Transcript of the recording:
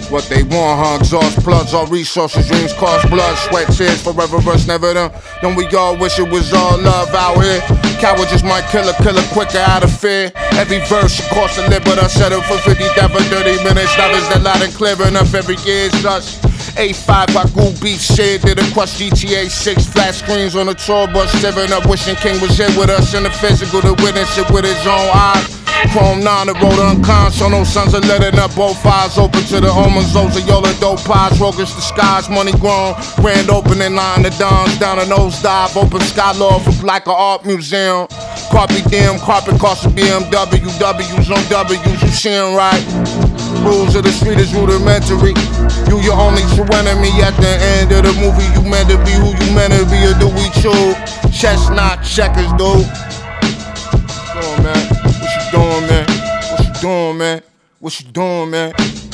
What they want, huh? Exhaust plugs, all resources, dreams cost blood, sweat, tears, forever us, never done. Don't we all wish it was all love out here? Cowards just might kill a killer quicker out of fear. Every verse should cost a lip, but I settle for 50 death for 30 minutes. That is that loud and clear enough every year it's us. A5, I grew beat shit, did a crush GTA 6, flat screens on the tour bus, 7 up, wishing King was here with us in the physical to witness it with his own eyes. Chrome 9, the road unconscious, no sons are letting up, both eyes open to the omens, those are Yola dope pies, roguish the skies, money grown, grand opening line, the dons down a nosedive, open sky law for like an art museum. Carpe diem, carpet cost a BMW, W's on W's, you seeing right. Rules of the street is rudimentary. You your only true enemy at the end of the movie. You meant to be who you meant to be, or do we choose? Chestnut checkers, dude. What you doing, man? What you doing, man? What you doing, man? What you doing, man?